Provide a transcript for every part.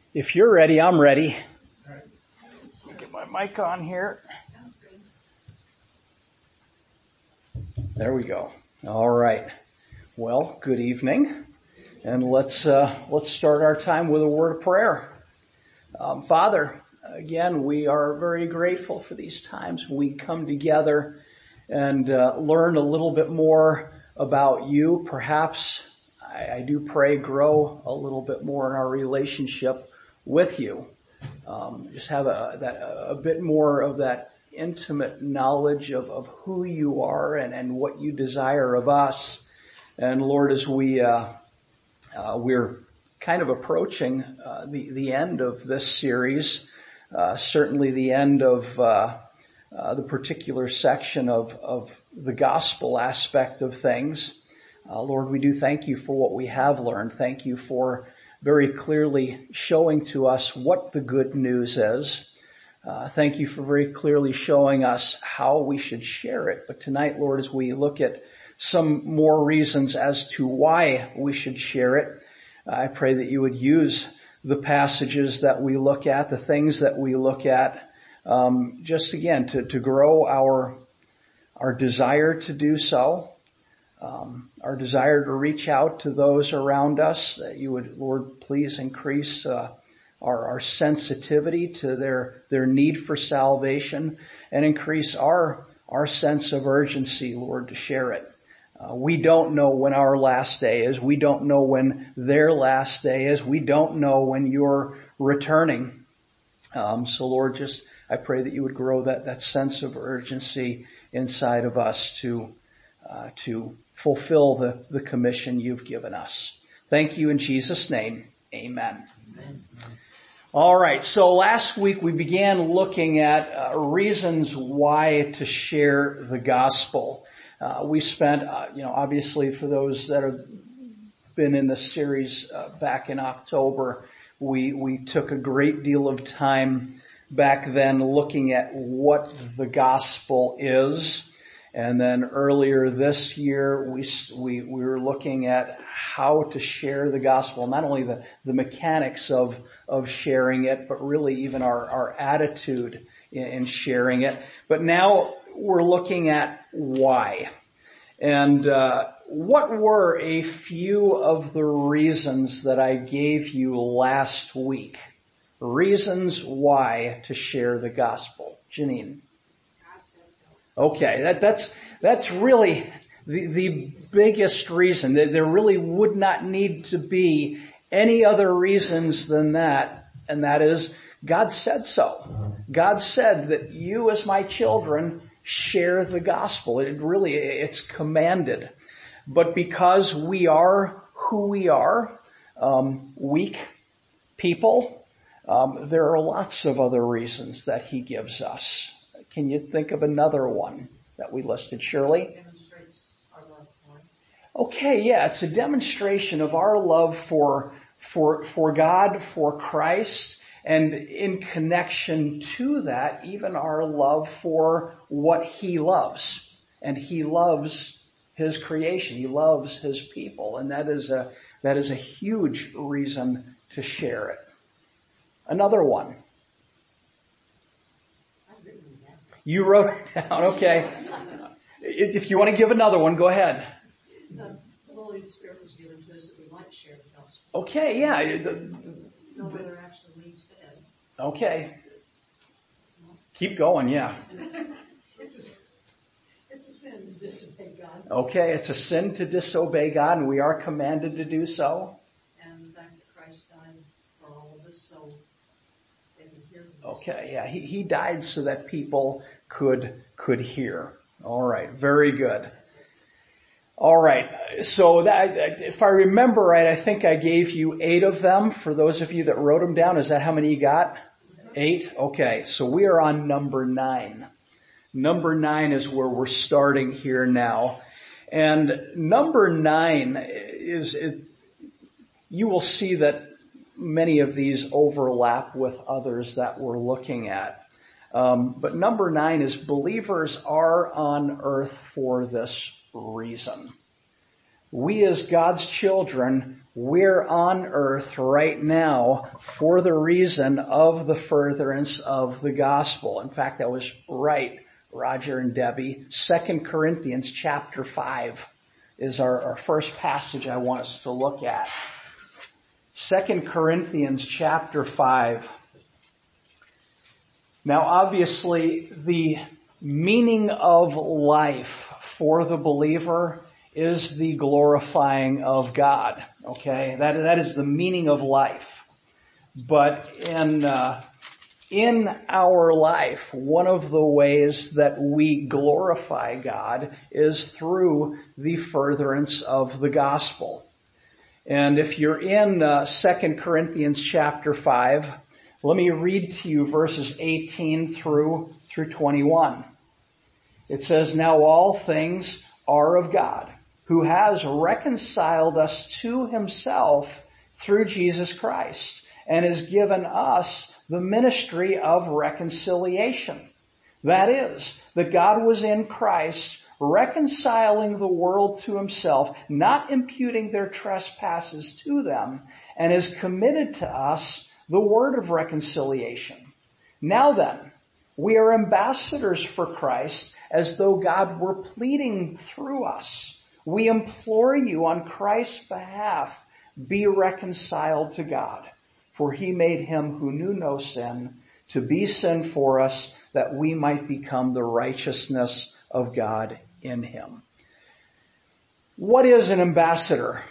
If you're ready, I'm ready. Let me get my mic on here. There we go. All right. Well, good evening. And let's start our time with a word of prayer. Father, again, we are very grateful for these times we come together and learn a little bit more about you. Perhaps, I do pray, grow a little bit more in our relationship with you. Just have a bit more of that intimate knowledge of who you are and what you desire of us. And Lord, as we're kind of approaching the end of this series, certainly the end of the particular section of the gospel aspect of things. Lord, we do thank you for what we have learned. Thank you for very clearly showing to us what the good news is. Thank you for very clearly showing us how we should share it. But tonight, Lord, as we look at some more reasons as to why we should share it, I pray that you would use the passages that we look at, the things that we look at, just again to grow our desire to do so. Our desire to reach out to those around us, that you would, Lord, please increase our sensitivity to their need for salvation and increase our sense of urgency, Lord, to share it. We don't know when our last day is. We don't know when their last day is. We don't know when you're returning. So Lord, I pray that you would grow that sense of urgency inside of us to fulfill the commission you've given us. Thank you in Jesus' name. Amen. Amen. All right. So last week we began looking at reasons why to share the gospel. We spent, obviously for those that have been in the series back in October, we took a great deal of time back then looking at what the gospel is. And then earlier this year, we were looking at how to share the gospel, not only the mechanics of sharing it, but really even our attitude in sharing it. But now we're looking at why. And what were a few of the reasons that I gave you last week? Reasons why to share the gospel. Janine. Okay, that's really the biggest reason. There really would not need to be any other reasons than that, and that is God said so. God said that you as my children share the gospel. It's commanded. But because we are who we are, weak people, there are lots of other reasons that he gives us. Can you think of another one that we listed, Shirley? Demonstrates our love for him. Okay, yeah, it's a demonstration of our love for God, for Christ, and in connection to that, even our love for what he loves. And he loves his creation. He loves his people. And that is a huge reason to share it. Another one. You wrote it down, okay. If you want to give another one, go ahead. The Holy Spirit was given to us that we might share the gospel. Okay, yeah. No other actually leads to heaven. Okay. Keep going, yeah. It's a sin to disobey God. Okay, it's a sin to disobey God, and we are commanded to do so. And the fact that Christ died for all of us, so they can hear from us. Okay, yeah, he died so that people could hear. All right, very good. All right, so that, if I remember right, I think I gave you 8 of them. For those of you that wrote them down, is that how many you got? 8? Okay, so we are on number 9. Number 9 is where we're starting here now. And number 9 you will see that many of these overlap with others that we're looking at. But number 9 is believers are on earth for this reason. We as God's children We're on earth right now for the reason of the furtherance of the gospel. In fact, that was right, Roger and Debbie. 2 Corinthians chapter 5 is our first passage I want us to look at. 2 Corinthians chapter 5. Now, obviously, the meaning of life for the believer is the glorifying of God. Okay, that is the meaning of life. But in our life, one of the ways that we glorify God is through the furtherance of the gospel. And if you're in 2 Corinthians chapter 5, let me read to you verses 18 through 21. It says, "Now all things are of God, who has reconciled us to himself through Jesus Christ, and has given us the ministry of reconciliation. That is, that God was in Christ, reconciling the world to himself, not imputing their trespasses to them, and has committed to us the word of reconciliation. Now then, we are ambassadors for Christ, as though God were pleading through us. We implore you on Christ's behalf, be reconciled to God. For he made him who knew no sin to be sin for us, that we might become the righteousness of God in him." What is an ambassador?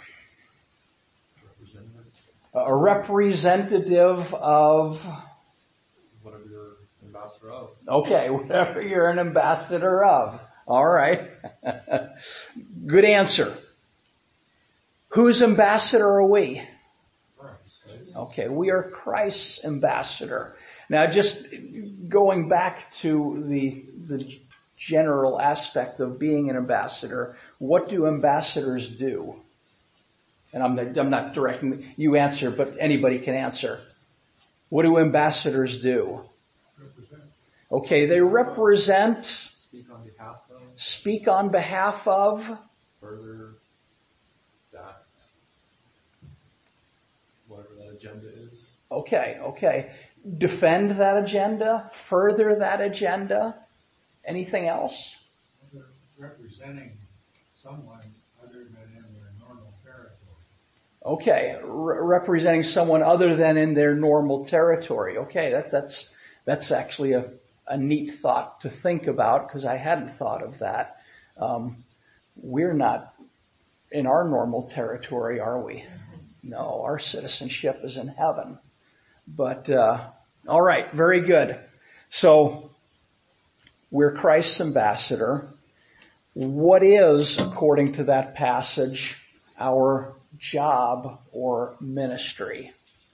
A representative of... Whatever you're an ambassador of. Okay, whatever you're an ambassador of. All right. Good answer. Whose ambassador are we? Christ. Okay, we are Christ's ambassador. Now, just going back to the general aspect of being an ambassador, what do ambassadors do? And I'm not directing you answer, but anybody can answer. What do ambassadors do? Represent. Okay, they represent, Speak on behalf of. further that. Whatever that agenda is. Okay. Defend that agenda, further that agenda. Anything else? They're representing someone other than in their normal territory. Okay, representing someone other than in their normal territory. Okay, that's actually a neat thought to think about, because I hadn't thought of that. We're not in our normal territory, are we? No, our citizenship is in heaven. But, all right, very good. So, we're Christ's ambassador. What is, according to that passage, our job or ministry?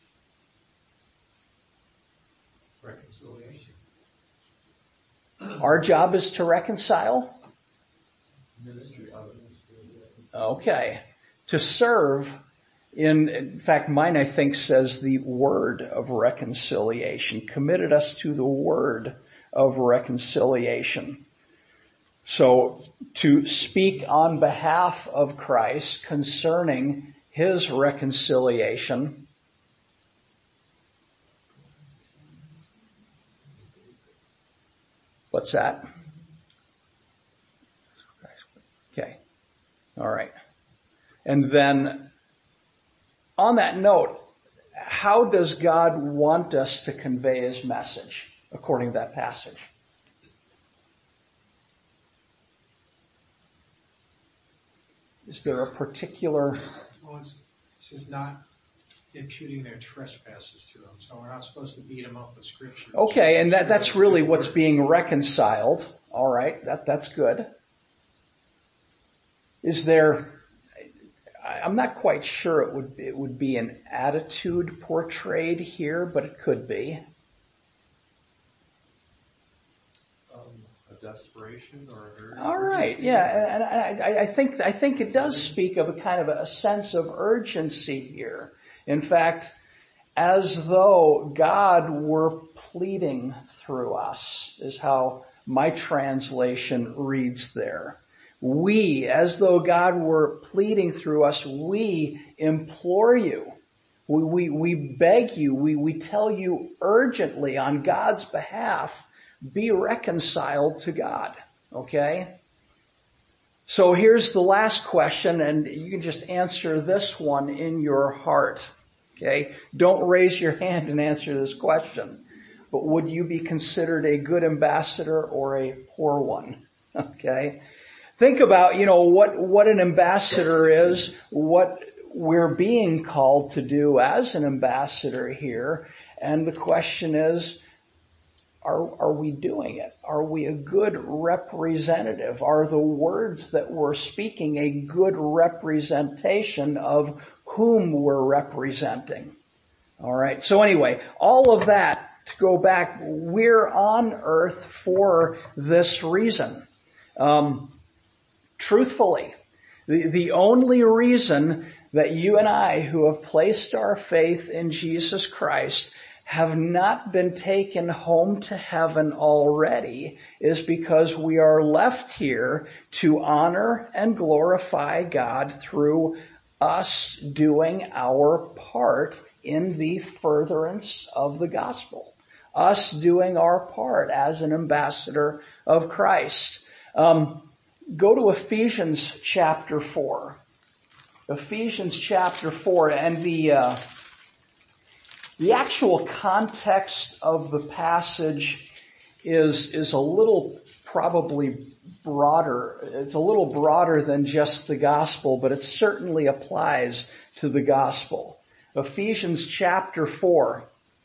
Reconciliation. Our job is to reconcile? Ministry of it. Okay. To serve, in fact, mine I think says the word of reconciliation, committed us to the word of reconciliation. So, to speak on behalf of Christ concerning his reconciliation. What's that? Okay. All right. And then, on that note, how does God want us to convey his message, according to that passage? Is there a particular... Well, it's just not imputing their trespasses to them, so we're not supposed to beat them up with scripture. Okay, and that's really what's being reconciled. All right, that's good. Is there... I'm not quite sure it would be an attitude portrayed here, but it could be. A desperation or an All right, urgency. yeah, and I think it does speak of a kind of a sense of urgency here. In fact, as though God were pleading through us, is how my translation reads there. We, as though God were pleading through us, we implore you. We beg you, we tell you urgently on God's behalf, be reconciled to God. Okay? So here's the last question, and you can just answer this one in your heart. Okay? Don't raise your hand and answer this question. But would you be considered a good ambassador or a poor one? Okay? Think about, what an ambassador is, what we're being called to do as an ambassador here. And the question is, are we doing it? Are we a good representative? Are the words that we're speaking a good representation of whom we're representing? All right. So anyway, all of that, to go back, we're on earth for this reason. Truthfully, the only reason that you and I, who have placed our faith in Jesus Christ, have not been taken home to heaven already is because we are left here to honor and glorify God through us doing our part in the furtherance of the gospel. Us doing our part as an ambassador of Christ. Go to Ephesians chapter 4. Ephesians chapter 4, and the actual context of the passage is a little probably broader. It's a little broader than just the gospel, but it certainly applies to the gospel. Ephesians chapter 4.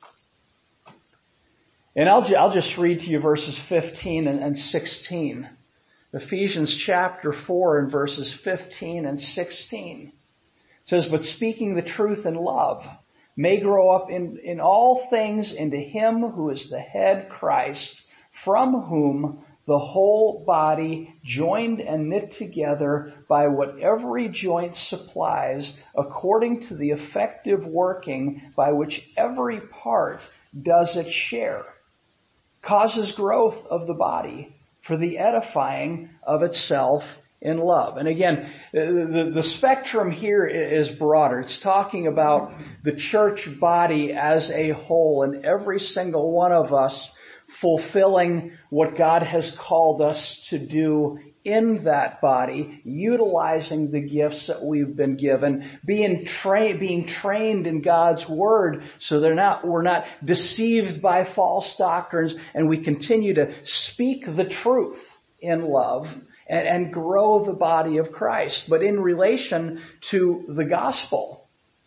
And I'll just read to you verses 15 and 16. Ephesians chapter 4 and verses 15 and 16. It says, but speaking the truth in love may grow up in all things into him who is the head, Christ, from whom the whole body, joined and knit together by what every joint supplies, according to the effective working by which every part does its share, causes growth of the body for the edifying of itself in love. And again, the spectrum here is broader. It's talking about the church body as a whole, and every single one of us fulfilling what God has called us to do in that body, utilizing the gifts that we've been given, being trained in God's word so we're not deceived by false doctrines, and we continue to speak the truth in love and grow the body of Christ. But in relation to the gospel,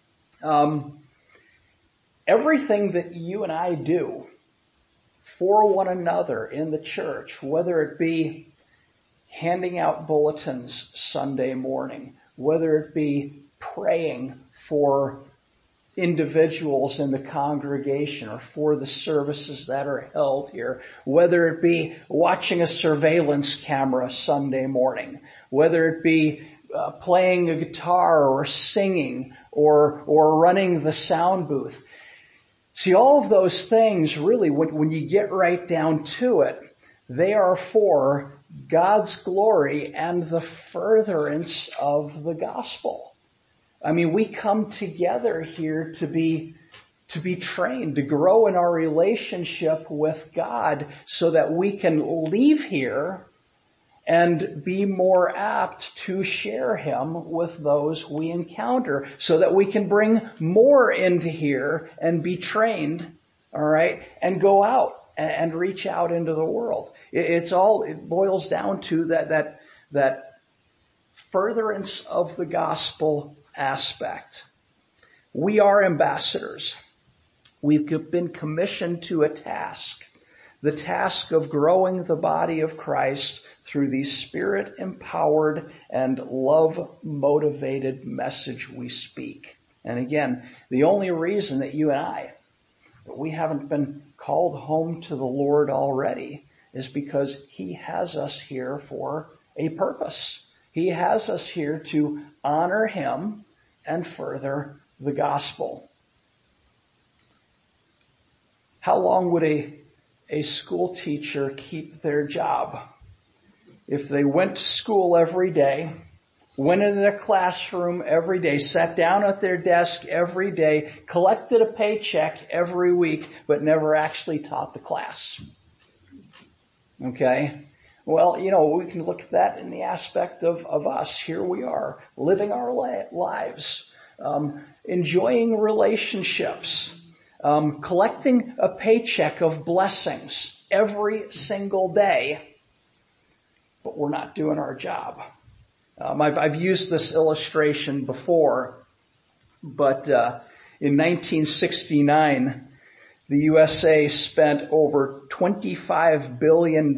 everything that you and I do for one another in the church, whether it be handing out bulletins Sunday morning, whether it be praying for individuals in the congregation or for the services that are held here, whether it be watching a surveillance camera Sunday morning, whether it be playing a guitar or singing or running the sound booth. See, all of those things really, when you get right down to it, they are for God's glory and the furtherance of the gospel. I mean, we come together here to be trained, to grow in our relationship with God so that we can leave here and be more apt to share him with those we encounter so that we can bring more into here and be trained, all right, and go out and reach out into the world. It boils down to that furtherance of the gospel aspect. We are ambassadors. We've been commissioned to a task, the task of growing the body of Christ through the Spirit-empowered and love-motivated message we speak. And again, the only reason that you and I, that we haven't been called home to the Lord already is because he has us here for a purpose. He has us here to honor him and further the gospel. How long would a school teacher keep their job? if they went to school every day, went into their classroom every day, sat down at their desk every day, collected a paycheck every week, but never actually taught the class. Okay? Well, we can look at that in the aspect of us. Here we are, living our lives, enjoying relationships, collecting a paycheck of blessings every single day, but we're not doing our job. I've used this illustration before, but in 1969, the USA spent over $25 billion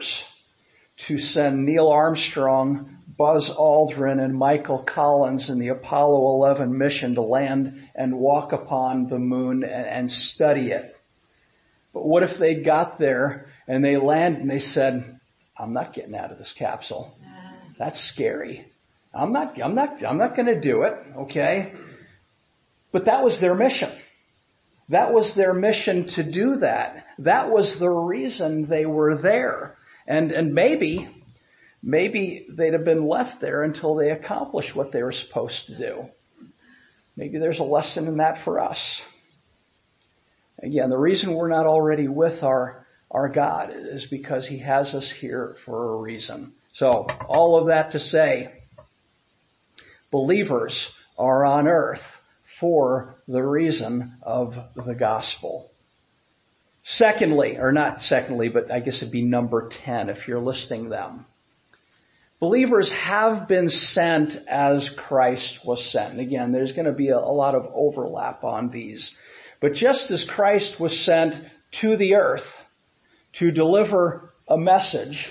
to send Neil Armstrong, Buzz Aldrin, and Michael Collins in the Apollo 11 mission to land and walk upon the moon and study it. But what if they got there and they landed and they said, I'm not getting out of this capsule. That's scary. I'm not going to do it. Okay. But that was their mission. That was their mission to do that. That was the reason they were there. And maybe they'd have been left there until they accomplished what they were supposed to do. Maybe there's a lesson in that for us. Again, the reason we're not already with our God is because He has us here for a reason. So, all of that to say, believers are on earth for the reason of the gospel. Secondly, or not secondly, but I guess it'd be number 10 if you're listing them. Believers have been sent as Christ was sent. And again, there's going to be a lot of overlap on these. But just as Christ was sent to the earth to deliver a message,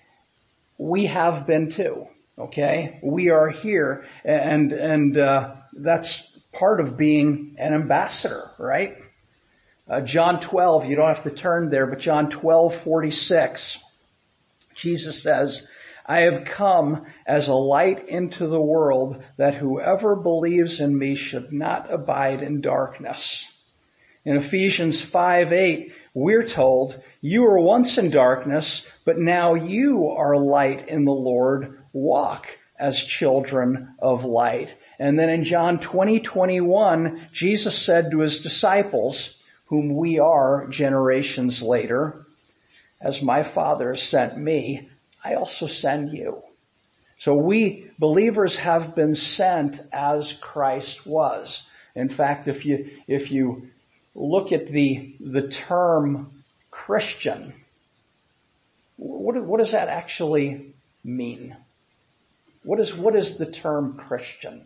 we have been too. Okay? We are here, and that's part of being an ambassador, right? John 12, you don't have to turn there, but John 12:46, Jesus says, I have come as a light into the world that whoever believes in me should not abide in darkness. In Ephesians 5:8, we're told, you were once in darkness, but now you are light in the Lord. Walk as children of light. And then in John 20:21, Jesus said to his disciples, whom we are generations later, as my Father sent me, I also send you. So we believers have been sent as Christ was. In fact, if you look at the term Christian, what does that actually mean? What is the term Christian?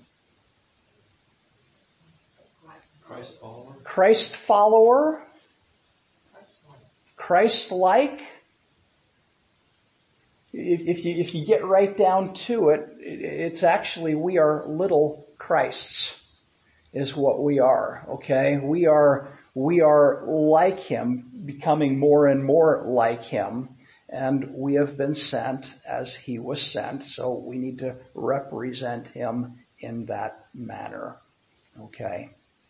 Christ follower. Christ follower? Christ-like? If you get right down to it, it's actually we are little Christs is what we are, okay? We are like Him, becoming more and more like Him, and we have been sent as He was sent, so we need to represent Him in that manner, okay?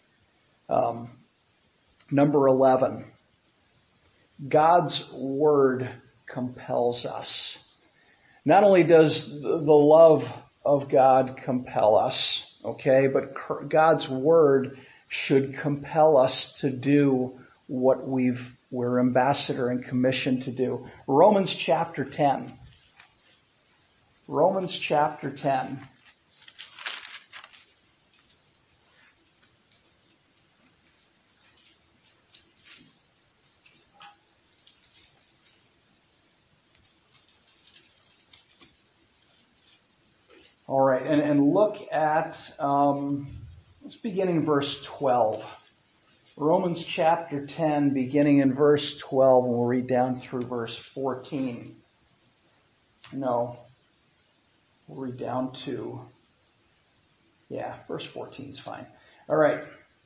Number 11, God's Word compels us. Not only does the love of God compel us, okay, but God's Word should compel us to do what we're ambassador and commissioned to do. Romans chapter 10. Romans chapter 10. All right, and look at, let's begin in verse 12. Romans chapter 10, beginning in verse 12, and we'll read down through verse 14. No, we'll read down to, verse 14 is fine. All right.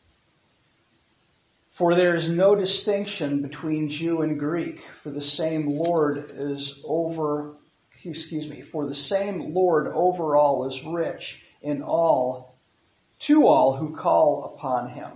For there is no distinction between Jew and Greek, for the same Lord for the same Lord over all is rich in all, to all who call upon Him.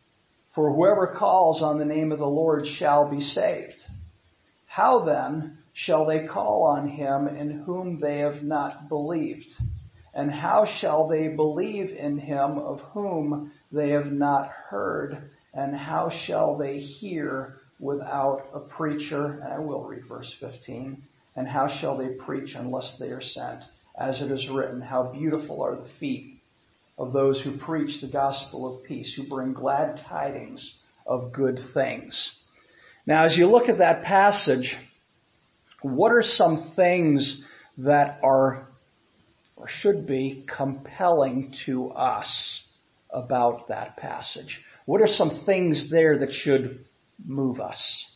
For whoever calls on the name of the Lord shall be saved. How then shall they call on him in whom they have not believed? And how shall they believe in him of whom they have not heard? And how shall they hear without a preacher? And I will read verse 15. And how shall they preach unless they are sent? As it is written, how beautiful are the feet of those who preach the gospel of peace, who bring glad tidings of good things. Now, as you look at that passage, what are some things that are, or should be, compelling to us about that passage? What are some things there that should move us?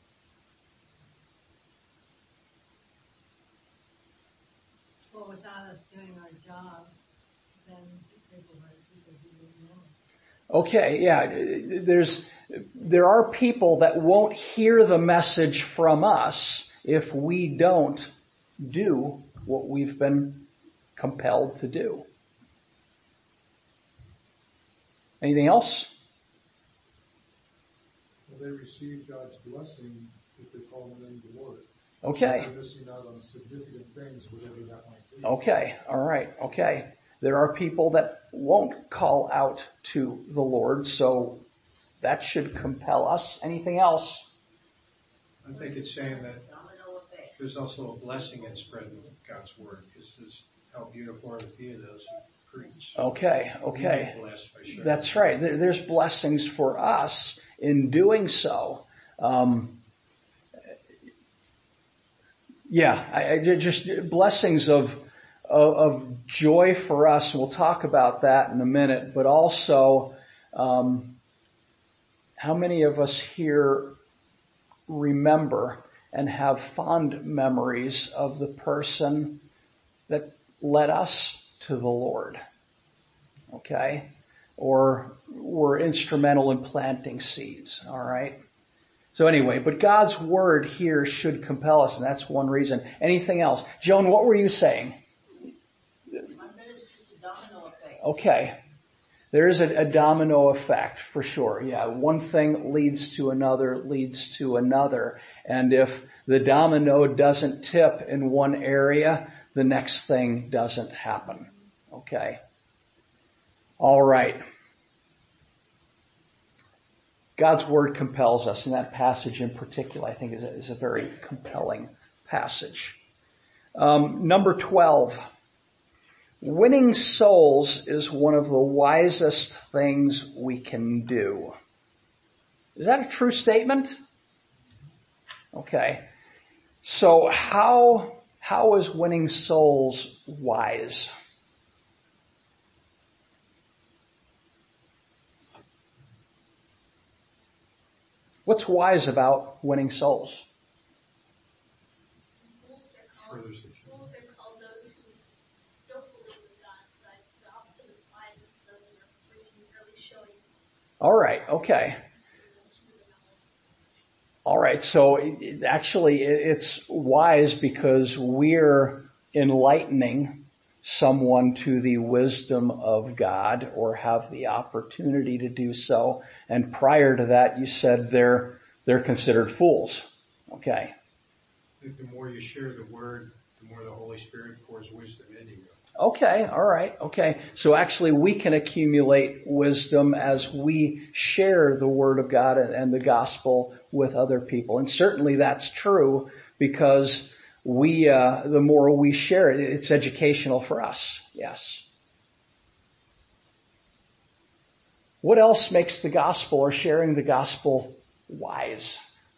Well, without us doing our job, then people wouldn't know. Okay, yeah, there are people that won't hear the message from us if we don't do what we've been compelled to do. Anything else? Well, they receive God's blessing if they call on the name of the Lord. Okay. They're missing out on significant things, whatever that might be. Okay, all right, okay. There are people that won't call out to the Lord, so that should compel us. Anything else? I think it's saying that there's also a blessing in spreading God's word. This is how beautiful are the feet of those who preach. Okay. We get blessed by sharing. That's right. There's blessings for us in doing so. Just blessings of joy for us. We'll talk about that in a minute, but also, how many of us here remember and have fond memories of the person that led us to the Lord? Okay? Or were instrumental in planting seeds. All right? So anyway, but God's word here should compel us, and that's one reason. Anything else? Joan, what were you saying? Okay. There is a domino effect for sure. Yeah, one thing leads to another. And if the domino doesn't tip in one area, the next thing doesn't happen. Okay. All right. God's word compels us, and that passage in particular, I think, is a very compelling passage. Number 12. Winning souls is one of the wisest things we can do. Is that a true statement? Okay. So how is winning souls wise? What's wise about winning souls? Fools are called those who don't believe in God. So the opposite of wise is those who are bringing, really showing. All right. Okay. All right. So it's wise because we're enlightening someone to the wisdom of God, or have the opportunity to do so. And prior to that, you said they're considered fools. Okay. I think the more you share the word, the more the Holy Spirit pours wisdom into you. Okay, all right, okay. So actually we can accumulate wisdom as we share the Word of God and the gospel with other people. And certainly that's true because the more we share it, it's educational for us. Yes. What else makes the gospel or sharing the gospel wise?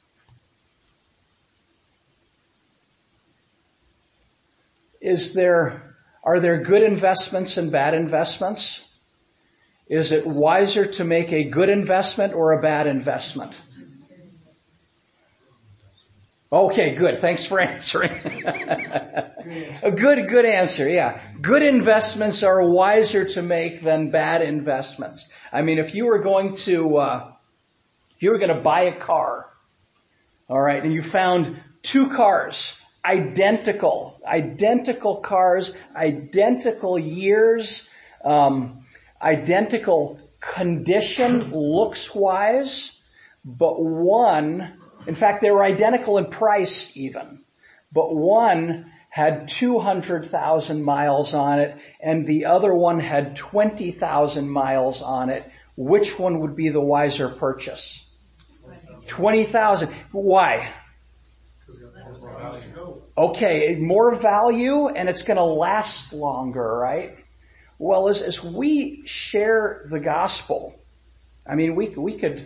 Are there good investments and bad investments? Is it wiser to make a good investment or a bad investment? Okay, good. Thanks for answering. A good answer, yeah. Good investments are wiser to make than bad investments. I mean, if you were going to buy a car, all right, and you found two cars, identical cars, identical years, identical condition, looks-wise, but one, in fact, they were identical in price even, but one had 200,000 miles on it and the other one had 20,000 miles on it, which one would be the wiser purchase? 20,000. Why? Okay, more value and it's going to last longer, right? Well, as we share the gospel, I mean, we could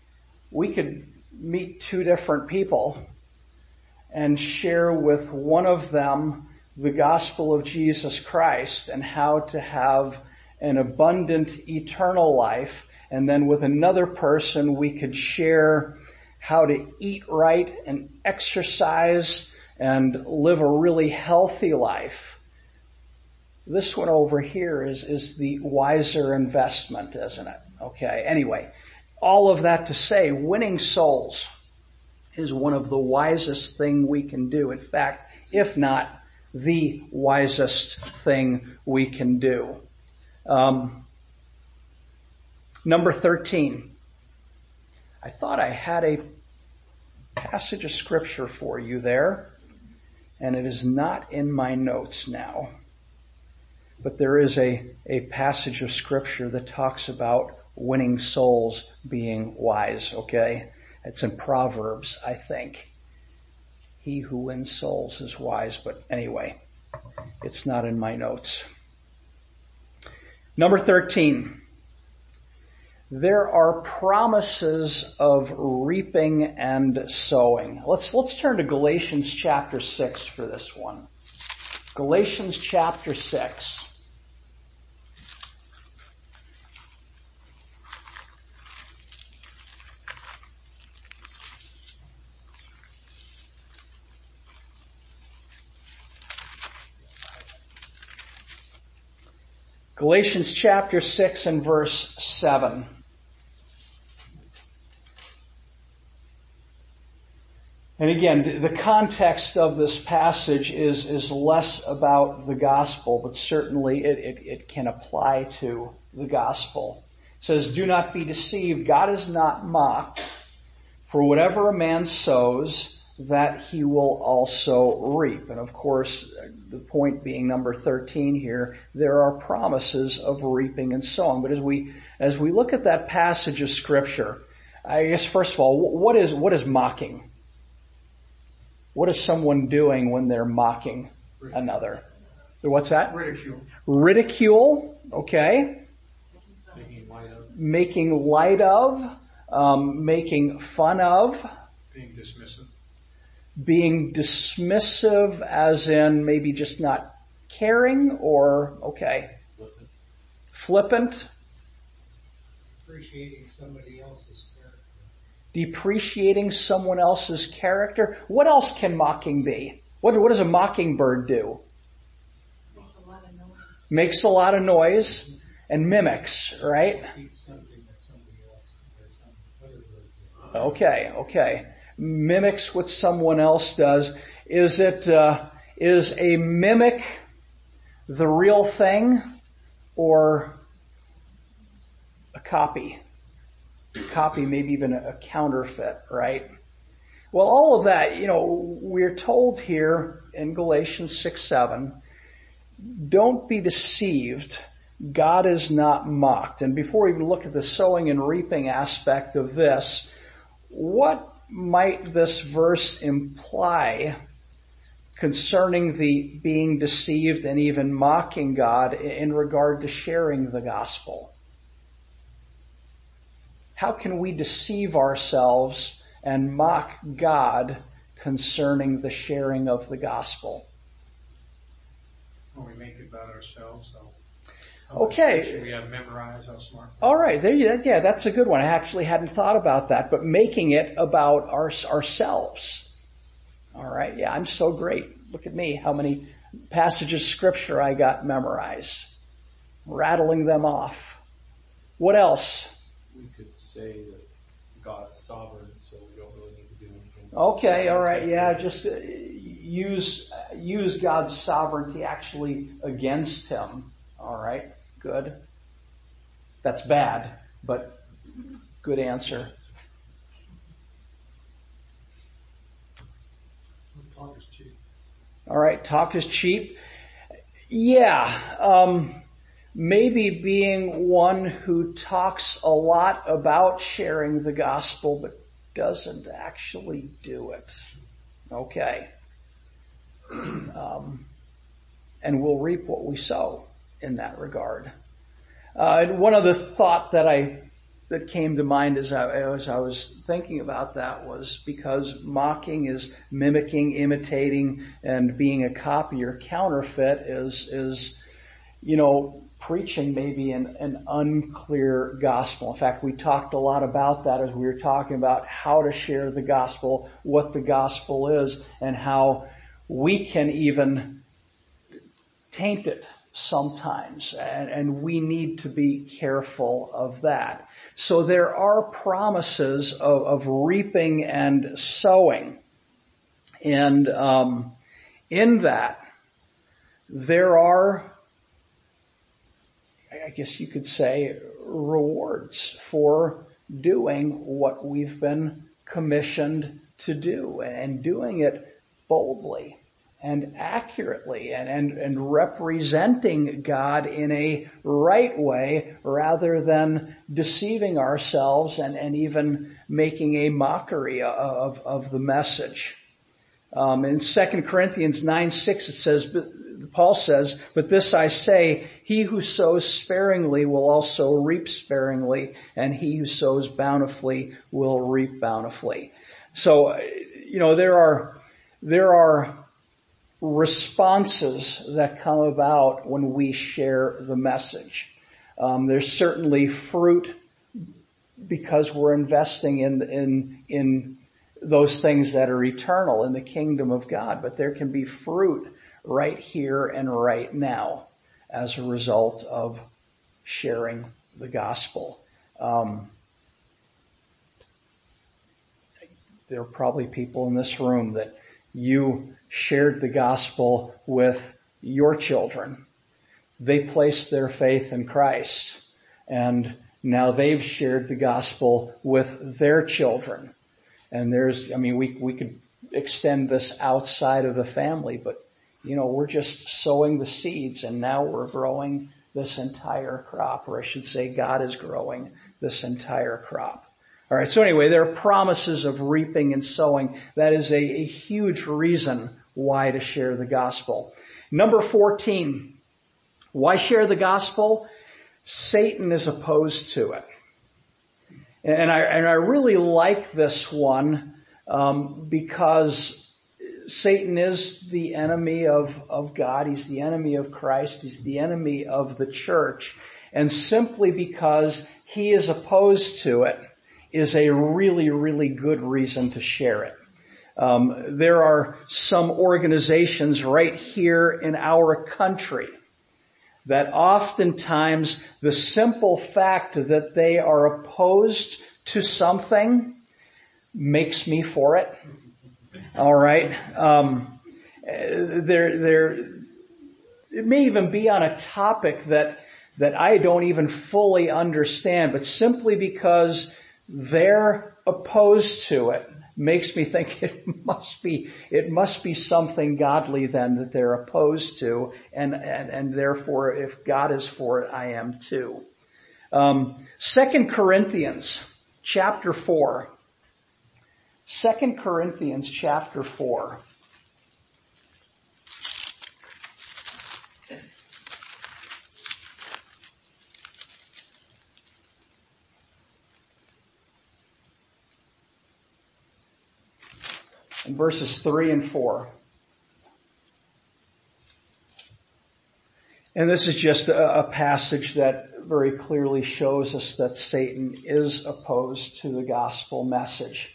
meet two different people and share with one of them the gospel of Jesus Christ and how to have an abundant eternal life. And then with another person, we could share how to eat right and exercise and live a really healthy life. This one over here is the wiser investment, isn't it? Okay. Anyway, all of that to say, winning souls is one of the wisest thing we can do. In fact, if not the wisest thing we can do. Number 13. I thought I had a passage of scripture for you there, and it is not in my notes now. But there is a passage of scripture that talks about winning souls being wise, okay? It's in Proverbs, I think. He who wins souls is wise, but anyway, it's not in my notes. Number 13. There are promises of reaping and sowing. Let's turn to Galatians chapter 6 for this one. Galatians chapter 6. Galatians chapter 6 and verse 7. And again, the context of this passage is less about the gospel, but certainly it can apply to the gospel. It says, "Do not be deceived. God is not mocked. For whatever a man sows, that he will also reap." And of course, the point being number 13 here, there are promises of reaping and sowing. But as we look at that passage of scripture, I guess first of all, what is mocking? What is someone doing when they're mocking another? What's that? Ridicule. Ridicule, okay. Making light of. Making fun of. Being dismissive. Being dismissive as in maybe just not caring or, okay. Flippant. Appreciating somebody else's character. Depreciating someone else's character. What else can mocking be? What does a mockingbird do? Makes a lot of noise and mimics, right? Okay. Mimics what someone else does. Is a mimic the real thing or a copy? Copy, maybe even a counterfeit, right? Well, all of that, we're told here in Galatians 6:7, don't be deceived. God is not mocked. And before we even look at the sowing and reaping aspect of this, what might this verse imply concerning the being deceived and even mocking God in regard to sharing the gospel? How can we deceive ourselves and mock God concerning the sharing of the gospel? When we make it about ourselves, okay. Should we have memorized how smart? All right, yeah, that's a good one. I actually hadn't thought about that, but making it about ourselves. All right, yeah, I'm so great. Look at me, how many passages of scripture I got memorized. Rattling them off. What else? We could say that God's sovereign, so we don't really need to do anything. Okay, all right, yeah, just use God's sovereignty actually against him. All right, good. That's bad, but good answer. Talk is cheap. All right, talk is cheap. Yeah, maybe being one who talks a lot about sharing the gospel but doesn't actually do it. Okay. And we'll reap what we sow in that regard. One other thought that came to mind as I was thinking about that was because mocking is mimicking, imitating, and being a copy or counterfeit is preaching maybe an unclear gospel. In fact, we talked a lot about that as we were talking about how to share the gospel, what the gospel is, and how we can even taint it sometimes, and we need to be careful of that. So there are promises of reaping and sowing. And in that, there are, I guess you could say, rewards for doing what we've been commissioned to do and doing it boldly and accurately and representing God in a right way rather than deceiving ourselves and even making a mockery of the message. In 2 Corinthians 9:6 it says, Paul says, "But this I say, he who sows sparingly will also reap sparingly, and he who sows bountifully will reap bountifully." So, there are responses that come about when we share the message. There's certainly fruit because we're investing in those things that are eternal in the kingdom of God, but there can be fruit right here and right now as a result of sharing the gospel. There are probably people in this room that you shared the gospel with your children. They placed their faith in Christ, and now they've shared the gospel with their children. And we could extend this outside of the family, but we're just sowing the seeds, and now we're growing this entire crop, or I should say God is growing this entire crop. All right, so anyway, there are promises of reaping and sowing. That is a huge reason why to share the gospel. Number 14, why share the gospel? Satan is opposed to it. And I really like this one because Satan is the enemy of God. He's the enemy of Christ. He's the enemy of the church. And simply because he is opposed to it is a really, really good reason to share it. There are some organizations right here in our country that oftentimes the simple fact that they are opposed to something makes me for it. All right. It may even be on a topic that I don't even fully understand, but simply because they're opposed to it makes me think it must be something godly then that they're opposed to, and therefore if God is for it, I am too. 2 Corinthians chapter 4. 2 Corinthians chapter 4. In verses 3 and 4. And this is just a passage that very clearly shows us that Satan is opposed to the gospel message.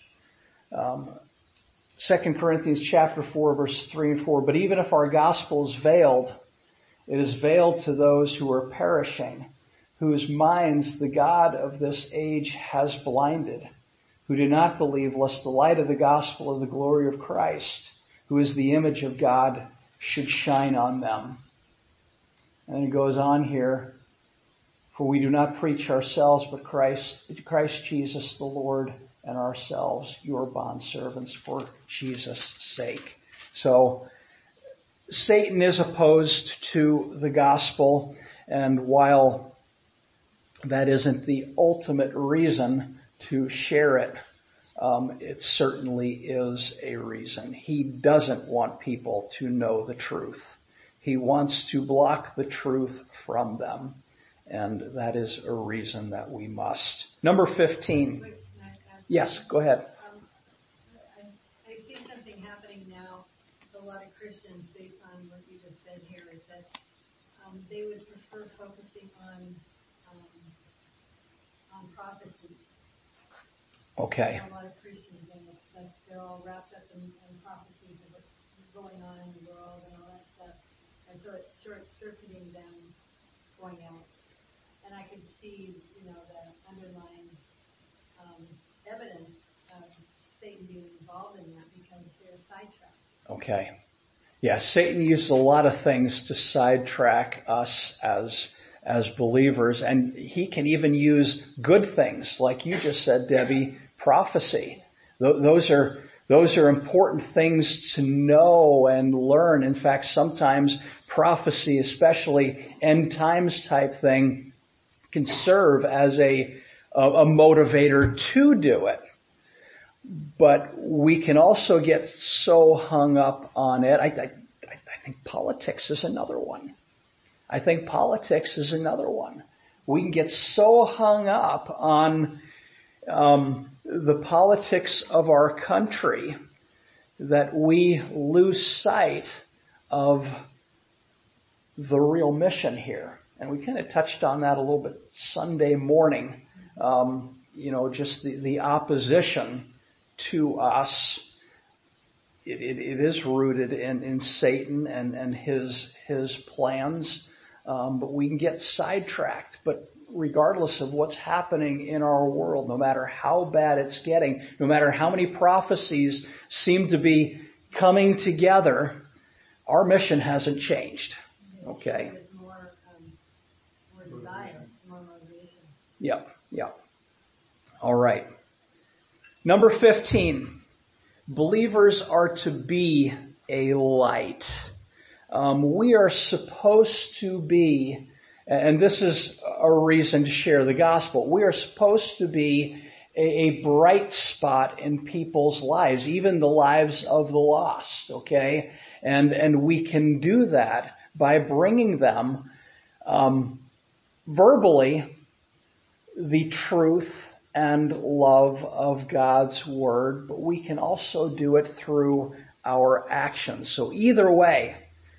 2 Corinthians chapter 4, verses 3 and 4. "But even if our gospel is veiled, it is veiled to those who are perishing, whose minds the God of this age has blinded, who do not believe, lest the light of the gospel of the glory of Christ, who is the image of God, should shine on them." And it goes on here, "For we do not preach ourselves, but Christ Jesus the Lord, and ourselves your bondservants for Jesus' sake." So Satan is opposed to the gospel, and while that isn't the ultimate reason to share it, it certainly is a reason. He doesn't want people to know the truth. He wants to block the truth from them, and that is a reason that we must. Number 15. Wait, can I ask Yes, go ahead. I see something happening now with a lot of Christians based on what you just said here is that they would prefer focusing on prophecy. Okay. A lot of Christians, and it's like they're all wrapped up in prophecies of what's going on in the world and all that stuff. And so it's short-circuiting them going out. And I could see, the underlying evidence of Satan being involved in that because they're sidetracked. Okay. Yeah, Satan uses a lot of things to sidetrack us as believers, and he can even use good things, like you just said, Debbie, prophecy. Those are important things to know and learn. In fact, sometimes prophecy, especially end times type thing, can serve as a motivator to do it. But we can also get so hung up on it. I think politics is another one. We can get so hung up on the politics of our country that we lose sight of the real mission here. And we kind of touched on that a little bit Sunday morning. Just the opposition to us. It is rooted in Satan and his plans. But we can get sidetracked. But regardless of what's happening in our world, no matter how bad it's getting, no matter how many prophecies seem to be coming together, our mission hasn't changed. Okay. It's more desire, more motivation. Yep. All right. Number 15. Believers are to be a light. We are supposed to be, and this is a reason to share the gospel, we are supposed to be a bright spot in people's lives, even the lives of the lost, okay? And we can do that by bringing them verbally the truth and love of God's Word, but we can also do it through our actions. So either way,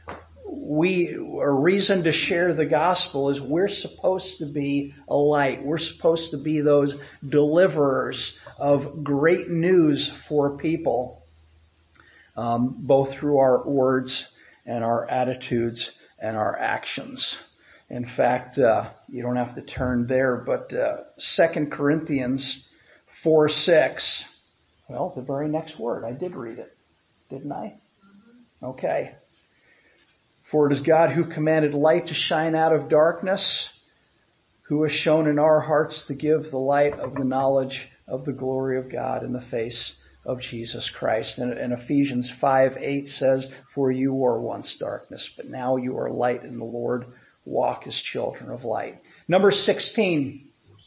a reason to share the gospel is we're supposed to be a light. We're supposed to be those deliverers of great news for people, both through our words and our attitudes and our actions. In fact, you don't have to turn there, but 2 Corinthians 4:6, well, the very next word, I did read it, didn't I? Okay. For it is God who commanded light to shine out of darkness, who has shown in our hearts to give the light of the knowledge of the glory of God in the face of Jesus Christ. And Ephesians 5:8 says, for you were once darkness, but now you are light in the Lord. Walk as children of light. Number 16.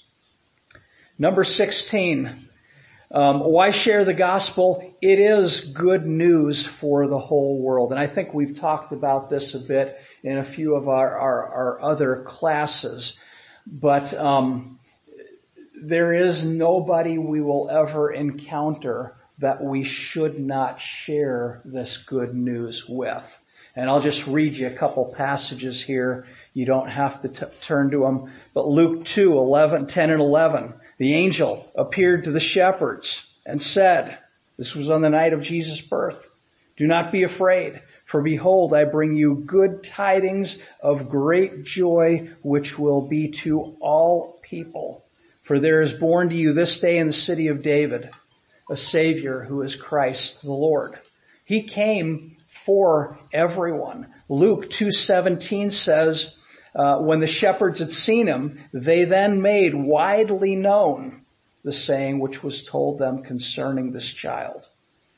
Why share the gospel? It is good news for the whole world. And I think we've talked about this a bit in a few of our other classes. But there is nobody we will ever encounter that we should not share this good news with. And I'll just read you a couple passages here. You don't have to turn to them. But Luke 2:10 and 11. The angel appeared to the shepherds and said, this was on the night of Jesus' birth, do not be afraid, for behold, I bring you good tidings of great joy, which will be to all people. For there is born to you this day in the city of David a Savior who is Christ the Lord. He came for everyone. Luke 2:17 says, when the shepherds had seen him, they then made widely known the saying which was told them concerning this child.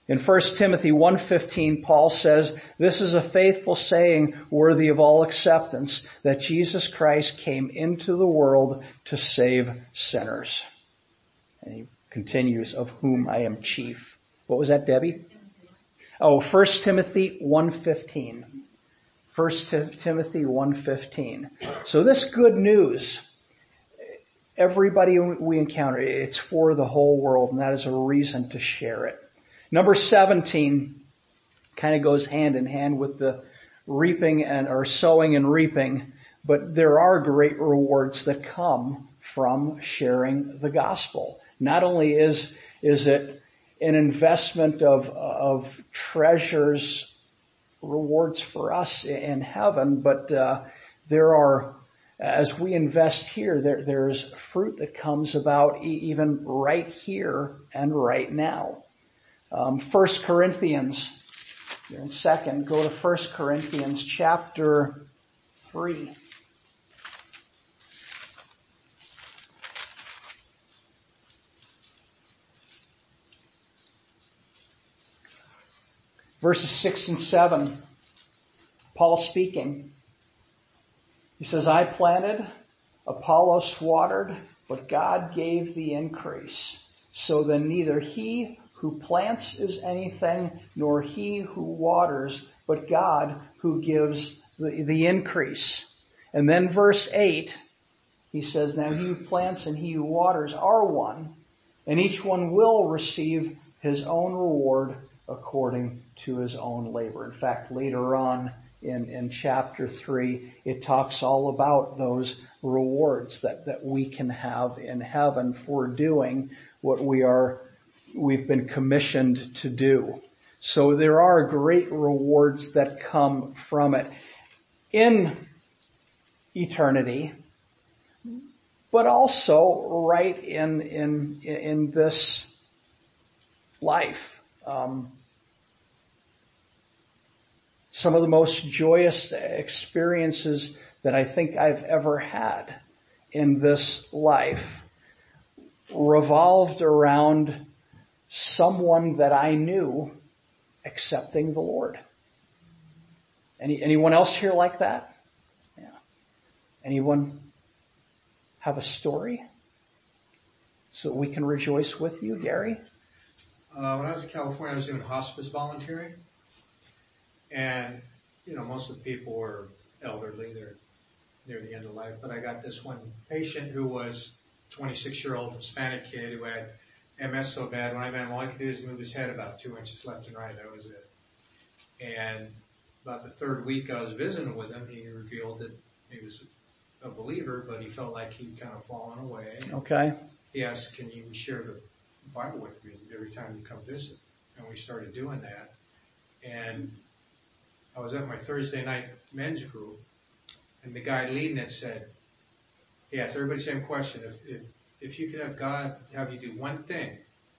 In 1 Timothy 1:15, Paul says, "This is a faithful saying worthy of all acceptance, that Jesus Christ came into the world to save sinners." And he continues, "Of whom I am chief." What was that, Debbie? Oh, 1 Timothy 1:15. 1 Timothy 1:15. So this good news, everybody we encounter, it's for the whole world, and that is a reason to share it. Number 17 kind of goes hand in hand with the reaping or sowing and reaping, but there are great rewards that come from sharing the gospel. Not only is it an investment of treasures, rewards for us in heaven, but there are, as we invest here, there's fruit that comes about even right here and right now. 1 Corinthians, you're in second, go to 1 Corinthians chapter 3. Verses 6 and 7, Paul speaking. He says, "I planted, Apollos watered, but God gave the increase. So then neither he who plants is anything, nor he who waters, but God who gives the increase." And then verse 8, he says, "Now he who plants and he who waters are one, and each one will receive his own reward according to his own labor." In fact, later on in chapter 3, it talks all about those rewards that we can have in heaven for doing what we've been commissioned to do. So there are great rewards that come from it in eternity, but also right in this life. Some of the most joyous experiences that I think I've ever had in this life revolved around someone that I knew accepting the Lord. Anyone else here like that? Yeah. Anyone have a story so that we can rejoice with you, Gary? When I was in California, I was doing hospice volunteering. And, most of the people were elderly. They're near the end of life. But I got this one patient who was 26-year-old Hispanic kid who had MS so bad. When I met him, all I could do is move his head about 2 inches left and right. That was it. And about the third week I was visiting with him, he revealed that he was a believer, but he felt like he'd kind of fallen away. Okay. He asked, "Can you share the Bible with me every time you come visit?" And we started doing that. And I was at my Thursday night men's group, and the guy leading it said, he asked everybody the same question. If you could have God have you do one thing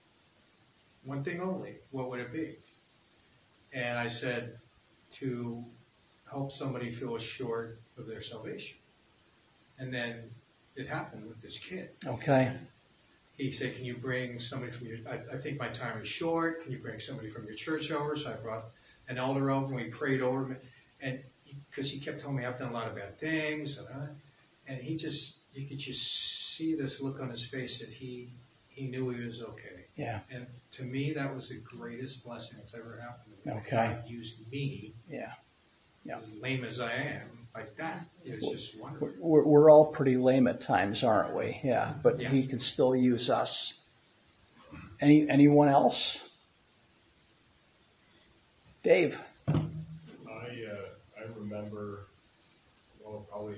only, what would it be? And I said, to help somebody feel assured of their salvation. And then it happened with this kid. Okay. He said, "Can you bring somebody from your, I think my time is short. Can you bring somebody from your church over?" So I brought an elder over and we prayed over him. And because he kept telling me I've done a lot of bad things. And you could just see this look on his face that he knew he was okay. Yeah. And to me, that was the greatest blessing that's ever happened to me. Okay. God used me, Yeah. as lame as I am, like that. It's just wonderful. We're all pretty lame at times, aren't we? Yeah. But Yeah. he can still use us. Anyone else? Dave. I remember, probably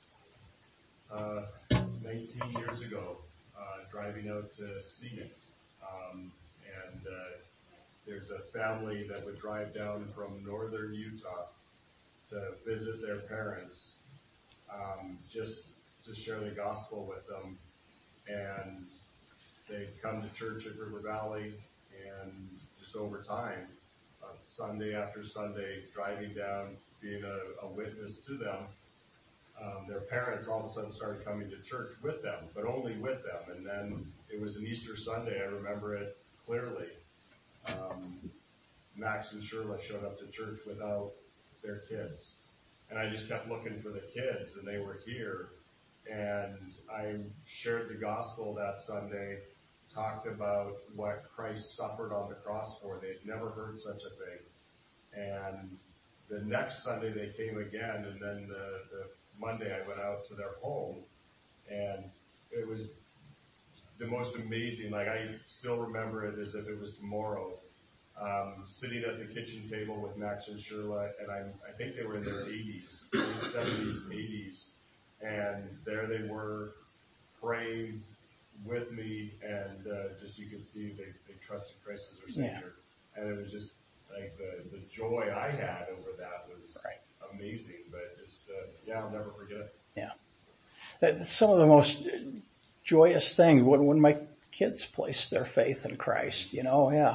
19 years ago, driving out to Scenic. And there's a family that would drive down from northern Utah to visit their parents, just to share the gospel with them. And they'd come to church at River Valley, and just over time, Sunday after Sunday, driving down, being a witness to them, their parents all of a sudden started coming to church with them, but only with them. And then it was an Easter Sunday, I remember it clearly. Max and Shirley showed up to church without their kids. And I just kept looking for the kids, and they were here. And I shared the gospel that Sunday, talked about what Christ suffered on the cross for. They'd never heard such a thing. And the next Sunday they came again, and then the Monday I went out to their home, and it was the most amazing, like I still remember it as if it was tomorrow, sitting at the kitchen table with Max and Shirley, and I think they were in their 80s, 70s, 80s, and there they were praying with me, and just you could see they trusted Christ as their Savior. Yeah. And it was just like the joy I had over that was amazing, but just, I'll never forget it. Yeah. That's some of the most joyous things when my kids place their faith in Christ, Yeah,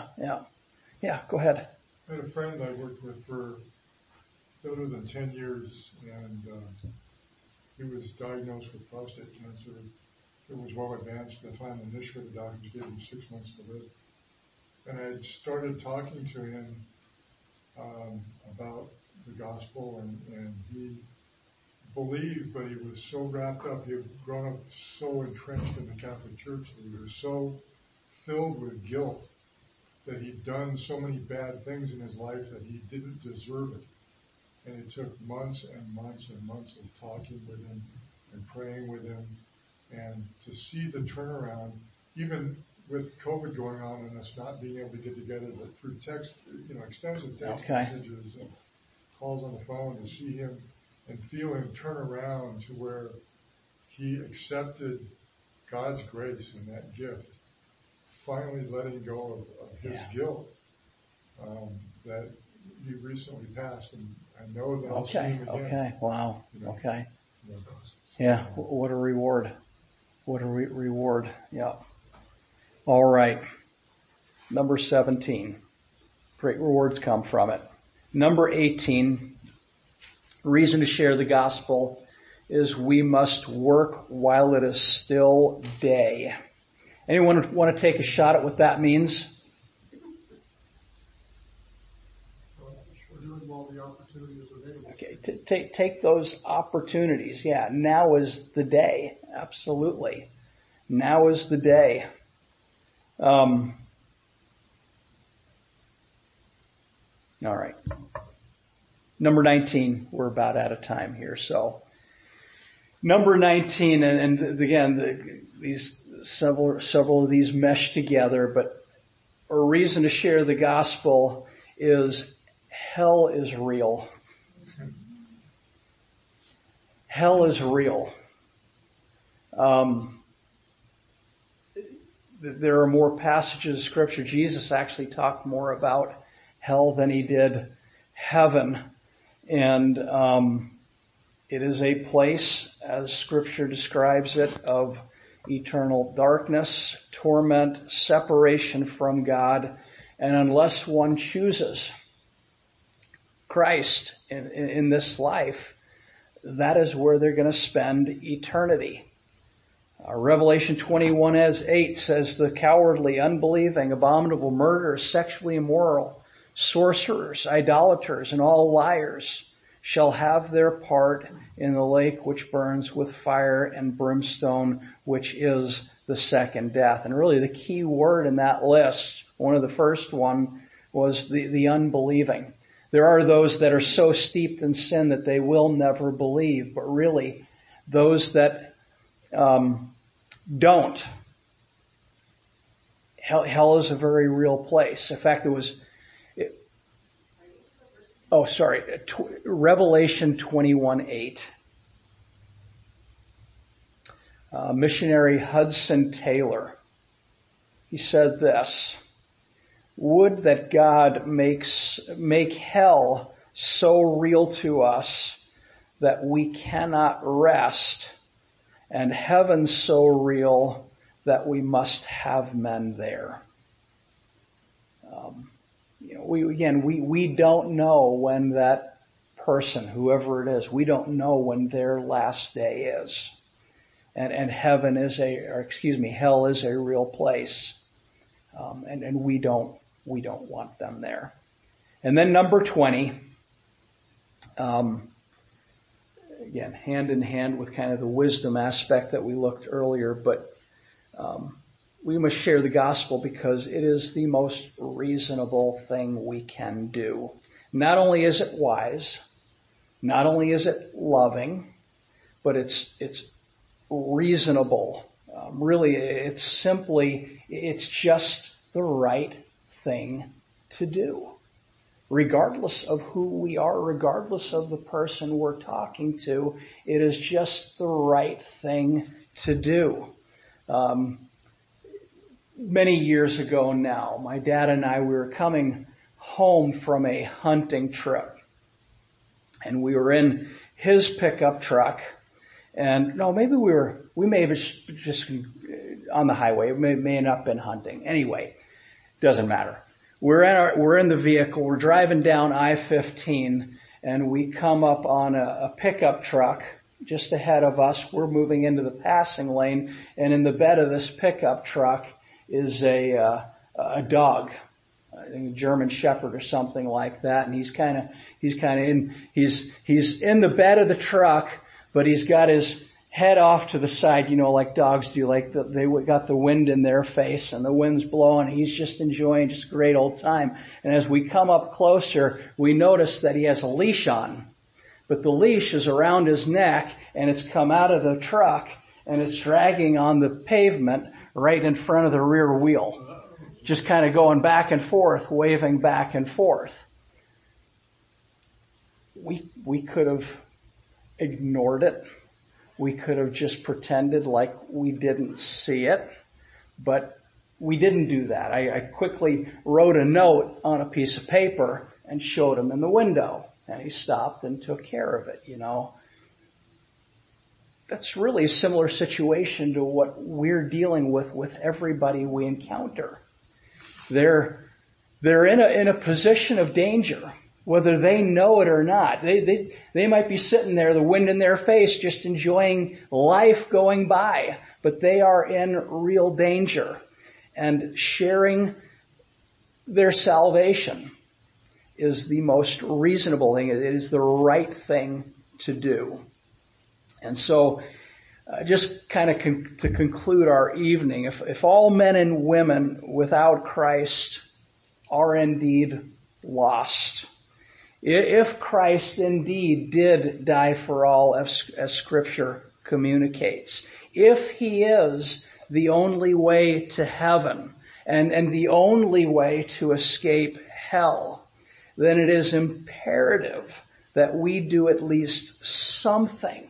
go ahead. I had a friend I worked with for better than 10 years, and he was diagnosed with prostate cancer. It was well advanced by the time initially the doctors gave him 6 months to live. And I had started talking to him about the gospel, and he believed, but he was so wrapped up. He had grown up so entrenched in the Catholic Church that he was so filled with guilt that he'd done so many bad things in his life that he didn't deserve it. And it took months and months and months of talking with him and praying with him, and to see the turnaround, even with COVID going on and us not being able to get together, but through text, extensive text messages and calls on the phone, to see him and feel him turn around to where he accepted God's grace and that gift, finally letting go of his guilt, that he recently passed, and I know that I'll see him again. Okay, wow, okay. Yeah, what a reward. What a reward, yeah. All right, number 17. Great rewards come from it. Number 18, reason to share the gospel is we must work while it is still day. Anyone want to take a shot at what that means? Okay, take those opportunities. Yeah, now is the day. Absolutely. Now is the day. All right. Number 19, we're about out of time here. So, number 19, and again, these several of these mesh together, but a reason to share the gospel is hell is real. Hell is real. There are more passages of Scripture. Jesus actually talked more about hell than he did heaven. And it is a place, as Scripture describes it, of eternal darkness, torment, separation from God, and unless one chooses Christ in this life, that is where they're going to spend eternity. Revelation 21:8 says, the cowardly, unbelieving, abominable, murderers, sexually immoral, sorcerers, idolaters, and all liars shall have their part in the lake which burns with fire and brimstone, which is the second death. And really the key word in that list, one of the first one, was the unbelieving. There are those that are so steeped in sin that they will never believe, but really those that don't. Hell is a very real place. In fact, Revelation 21:8. Missionary Hudson Taylor, he said this: would that God make hell so real to us that we cannot rest, and heaven so real that we must have men there. We don't know when that person, whoever it is, we don't know when their last day is. And hell is a real place. And we don't we don't want them there. And then number 20, again, hand in hand with kind of the wisdom aspect that we looked earlier, but we must share the gospel because it is the most reasonable thing we can do. Not only is it wise, not only is it loving, but it's reasonable. Really, it's just the right thing to do. Regardless of who we are, regardless of the person we're talking to, it is just the right thing to do. Many years ago now, my dad and I, we were coming home from a hunting trip. And we were in his pickup truck. And no, maybe we may have just on the highway. We may have not been hunting. Anyway, doesn't matter. We're in the vehicle. We're driving down I-15 and we come up on a pickup truck just ahead of us. We're moving into the passing lane, and in the bed of this pickup truck is a dog, I think a German Shepherd or something like that. And he's in the bed of the truck, but he's got his head off to the side, like dogs do, they got the wind in their face and the wind's blowing. He's just enjoying just a great old time. And as we come up closer, we notice that he has a leash on, but the leash is around his neck and it's come out of the truck and it's dragging on the pavement right in front of the rear wheel. Just kind of going back and forth, waving back and forth. We could have ignored it. We could have just pretended like we didn't see it, but we didn't do that. I quickly wrote a note on a piece of paper and showed him in the window, and he stopped and took care of it, That's really a similar situation to what we're dealing with everybody we encounter. They're in a position of danger, whether they know it or not. They might be sitting there, the wind in their face, just enjoying life going by, but they are in real danger. And sharing their salvation is the most reasonable thing. It is the right thing to do. And so, just kind of to conclude our evening, if all men and women without Christ are indeed lost, if Christ indeed did die for all, as Scripture communicates, if He is the only way to heaven and the only way to escape hell, then it is imperative that we do at least something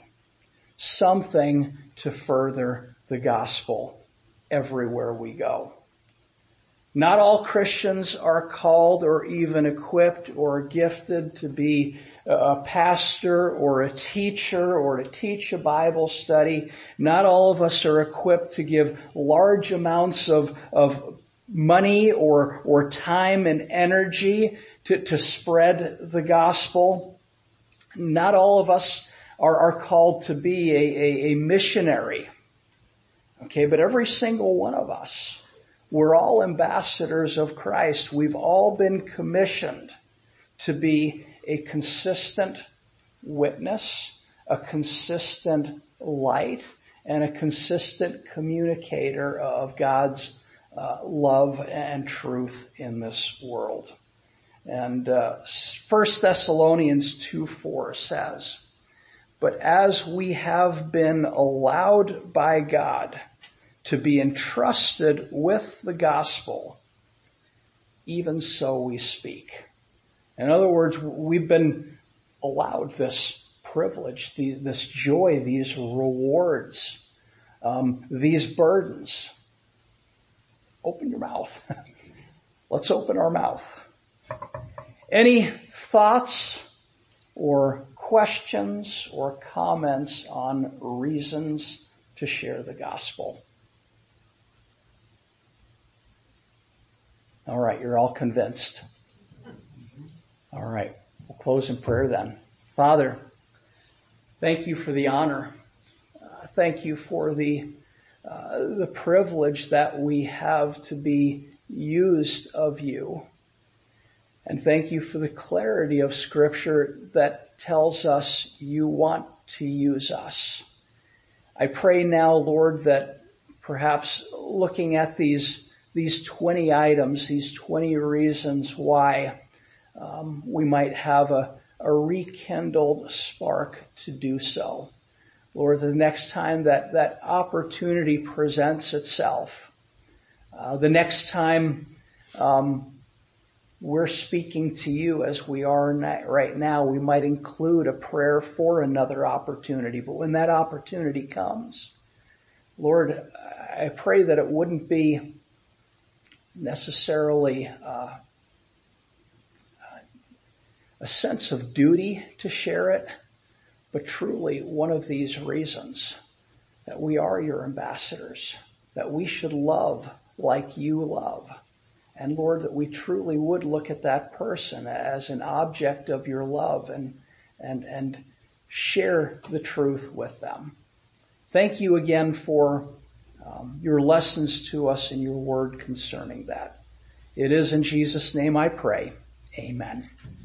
to further the gospel everywhere we go. Not all Christians are called or even equipped or gifted to be a pastor or a teacher or to teach a Bible study. Not all of us are equipped to give large amounts of money or time and energy to spread the gospel. Not all of us are called to be a missionary. Okay, but every single one of us, we're all ambassadors of Christ. We've all been commissioned to be a consistent witness, a consistent light, and a consistent communicator of God's love and truth in this world. And 1 Thessalonians 2:4 says, "But as we have been allowed by God to be entrusted with the gospel, even so we speak." In other words, we've been allowed this privilege, this joy, these rewards, these burdens. Open your mouth. Let's open our mouth. Any thoughts or questions or comments on reasons to share the gospel? All right, you're all convinced. All right, we'll close in prayer then. Father, thank you for the honor. Thank you for the privilege that we have to be used of you And thank you for the clarity of Scripture that tells us you want to use us. I pray now, Lord, that perhaps looking at these 20 items, these 20 reasons why we might have a rekindled spark to do so. Lord, the next time that opportunity presents itself, the next time we're speaking to you as we are right now, we might include a prayer for another opportunity. But when that opportunity comes, Lord, I pray that it wouldn't be necessarily a sense of duty to share it, but truly one of these reasons that we are your ambassadors, that we should love like you love. And Lord, that we truly would look at that person as an object of your love and share the truth with them. Thank you again for your lessons to us in your word concerning that. It is in Jesus' name I pray. Amen.